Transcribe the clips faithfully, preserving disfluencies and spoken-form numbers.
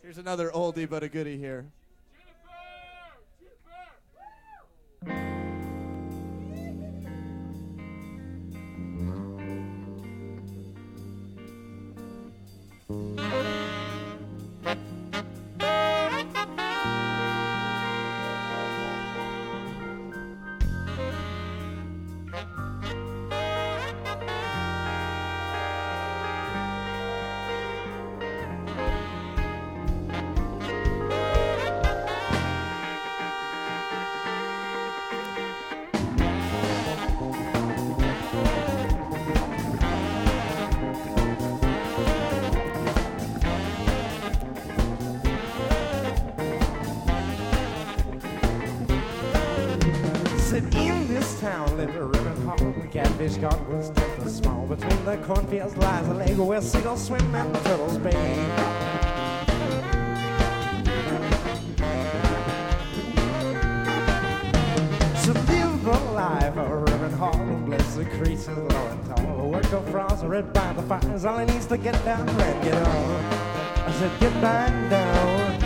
Here's another oldie but a goodie here. Catfish caught was tough and small. Between the cornfields lies a lake where seagulls swim and the turtles bathe. So live the life of Reverend Hall and bless the creatures low and tall. A work of frost read by the fires. All he needs to get down and get on. I said get back down.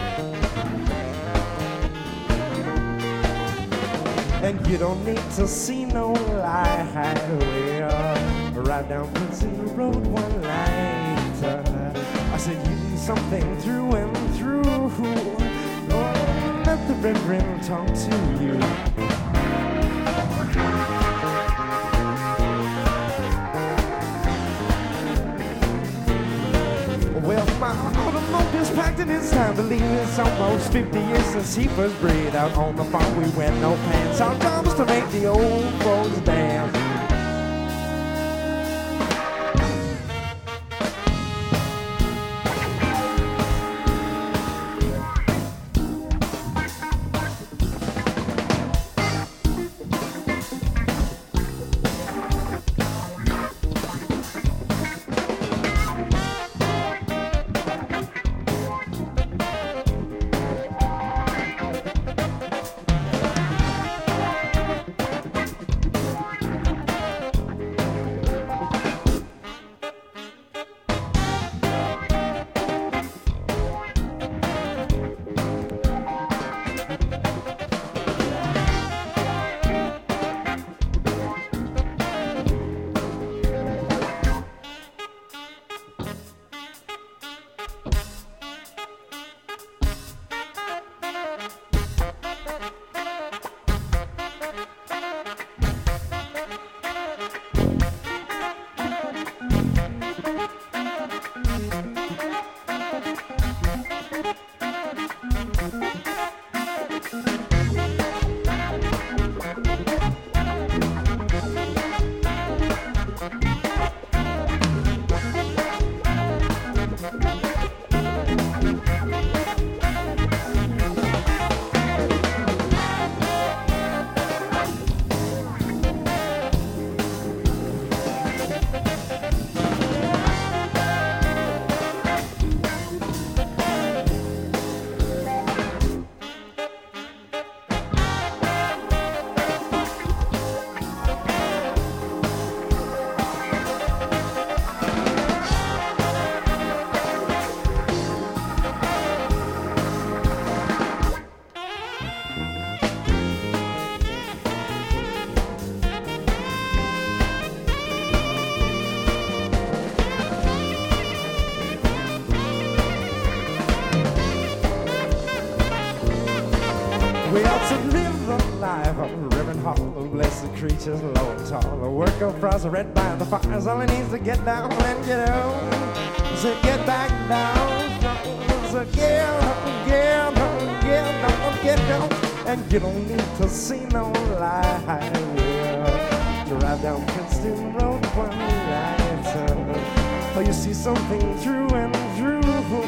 And you don't need to see no light. We are right down Princeton Road one night. Uh, I said you need something through and through. Oh, let the Reverend talk to you. Well, my automobile's packed and it's time to leave. It's almost fifty years since he first breathed out on the farm. We wear no pants. Our job is to make the old folks dance. We ought to live the life of Reverend Hall, bless the creatures low and tall. The work of frost read by the fires. All he needs to get down and get out. So get back down. So get up, get up, get up, get down. And you don't need to see no light. We'll drive down Princeton Road one night. Oh, you see something through and through.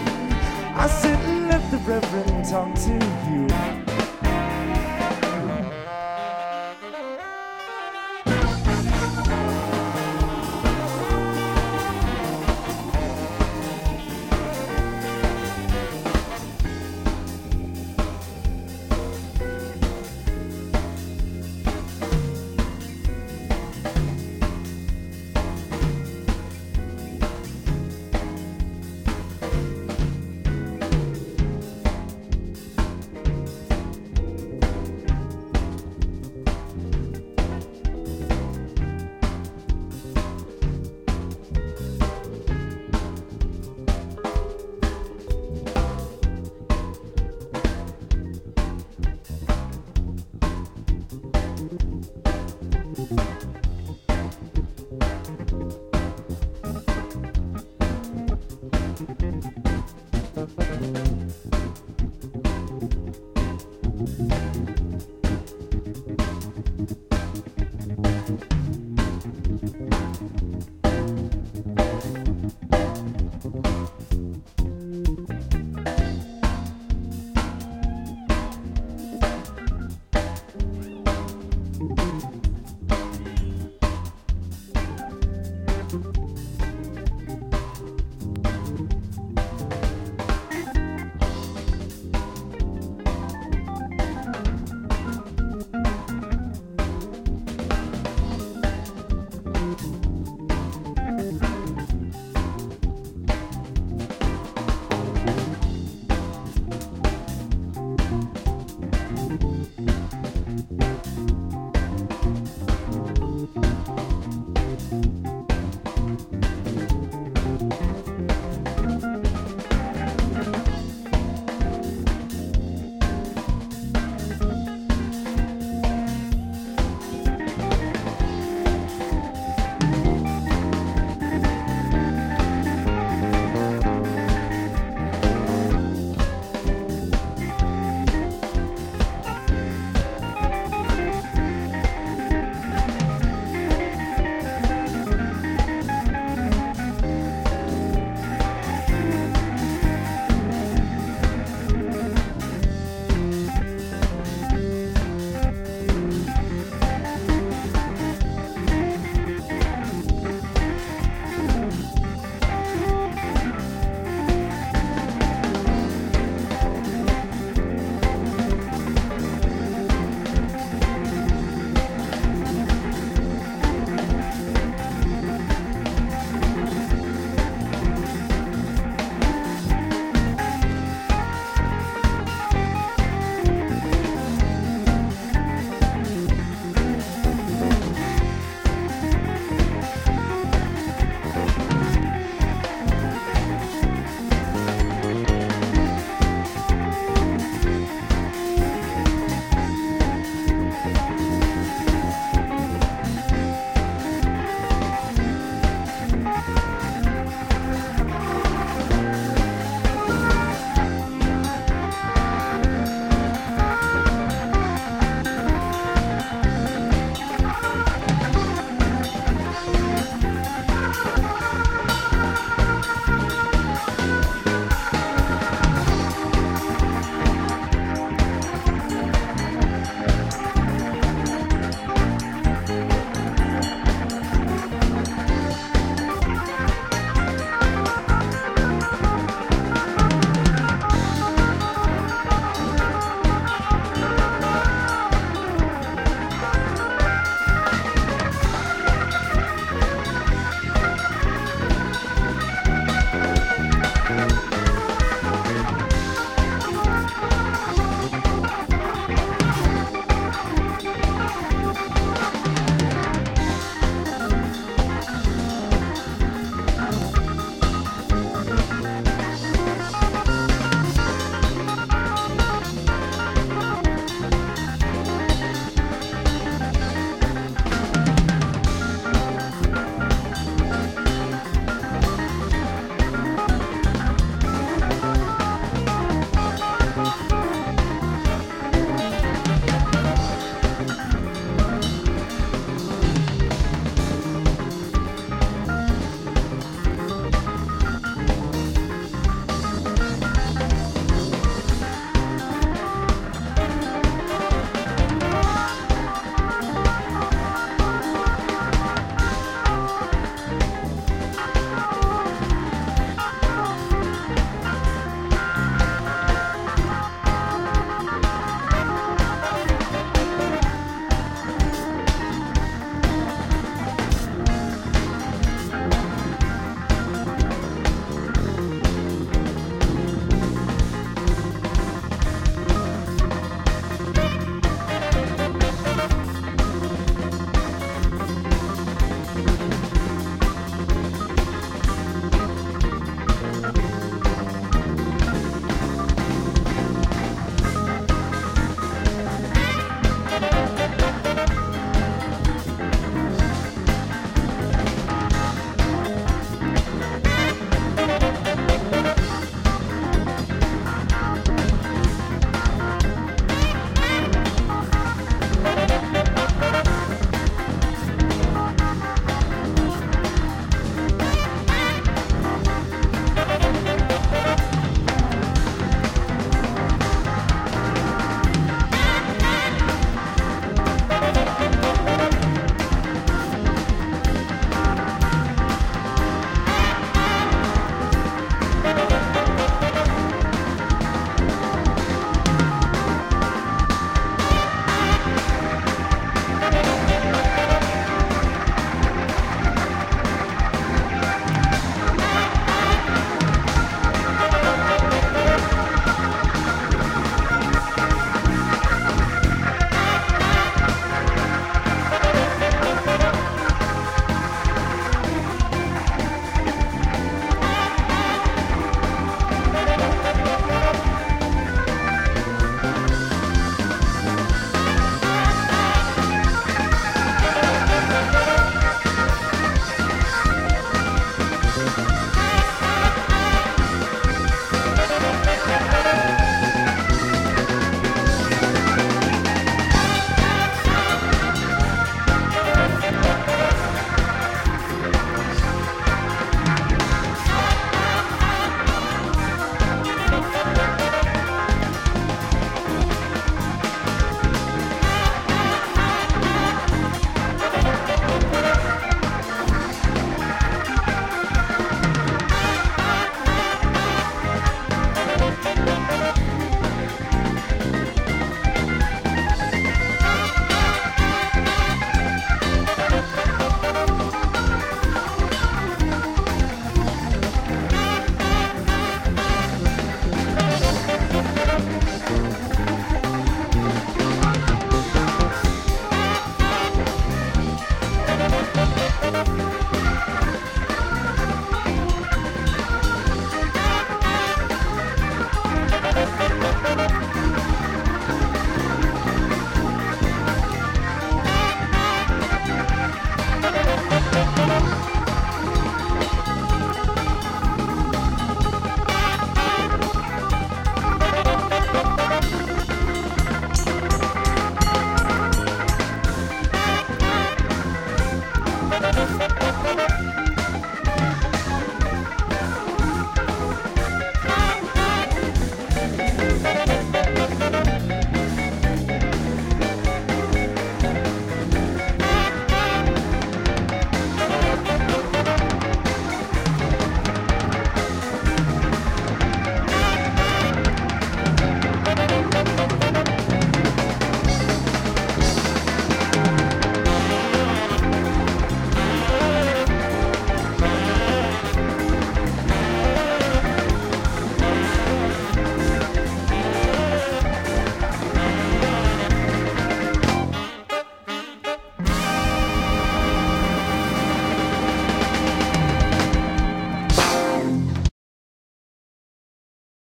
I said, let the Reverend talk to you.